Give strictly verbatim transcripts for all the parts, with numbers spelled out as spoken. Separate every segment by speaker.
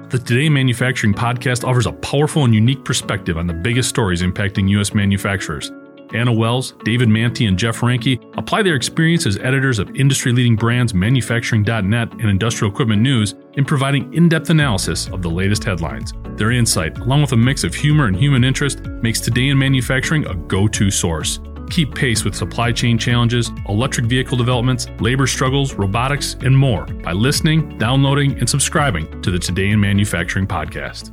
Speaker 1: The Today Manufacturing podcast offers a powerful and unique perspective on the biggest stories impacting U S manufacturers. Anna Wells, David Mantey, and Jeff Ranke apply their experience as editors of industry-leading brands Manufacturing dot net and Industrial Equipment News in providing in-depth analysis of the latest headlines. Their insight, along with a mix of humor and human interest, makes Today in Manufacturing a go-to source. Keep pace with supply chain challenges, electric vehicle developments, labor struggles, robotics, and more by listening, downloading, and subscribing to the Today in Manufacturing podcast.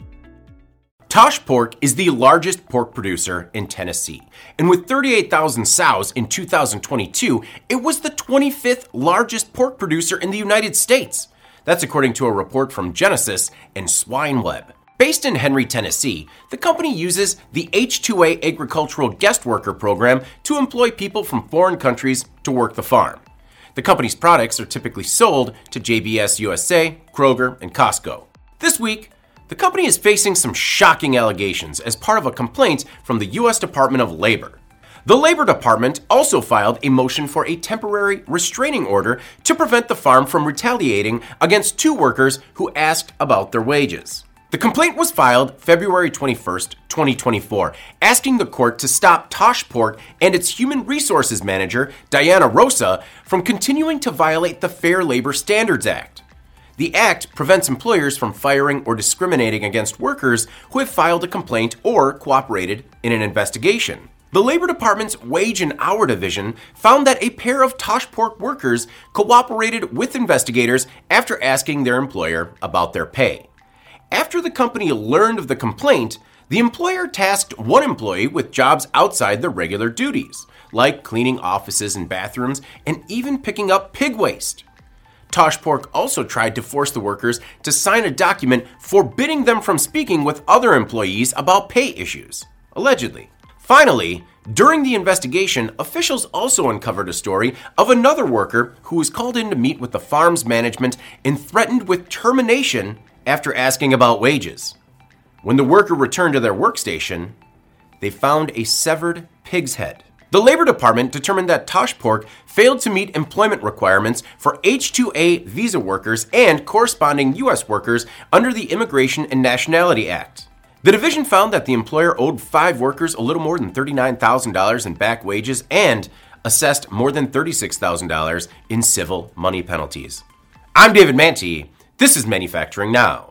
Speaker 2: Tosh Pork is the largest pork producer in Tennessee, and with thirty-eight thousand sows in two thousand twenty-two, it was the twenty-fifth largest pork producer in the United States. That's according to a report from Genesis and SwineWeb. Based in Henry, Tennessee, the company uses the H two A Agricultural Guest Worker Program to employ people from foreign countries to work the farm. The company's products are typically sold to J B S U S A, Kroger, and Costco. This week, the company is facing some shocking allegations as part of a complaint from the U S Department of Labor. The Labor Department also filed a motion for a temporary restraining order to prevent the farm from retaliating against two workers who asked about their wages. The complaint was filed February twenty-first, twenty twenty-four, asking the court to stop Tosh Pork and its human resources manager, Diana Rosa, from continuing to violate the Fair Labor Standards Act. The act prevents employers from firing or discriminating against workers who have filed a complaint or cooperated in an investigation. The Labor Department's Wage and Hour Division found that a pair of Tosh Pork workers cooperated with investigators after asking their employer about their pay. After the company learned of the complaint, the employer tasked one employee with jobs outside their regular duties, like cleaning offices and bathrooms and even picking up pig waste. Tosh Pork also tried to force the workers to sign a document forbidding them from speaking with other employees about pay issues, allegedly. Finally, during the investigation, officials also uncovered a story of another worker who was called in to meet with the farm's management and threatened with termination after asking about wages. When the worker returned to their workstation, they found a severed pig's head. The Labor Department determined that Tosh Pork failed to meet employment requirements for H two A visa workers and corresponding U S workers under the Immigration and Nationality Act. The division found that the employer owed five workers a little more than thirty-nine thousand dollars in back wages and assessed more than thirty-six thousand dollars in civil money penalties. I'm David Mantey. This is Manufacturing Now.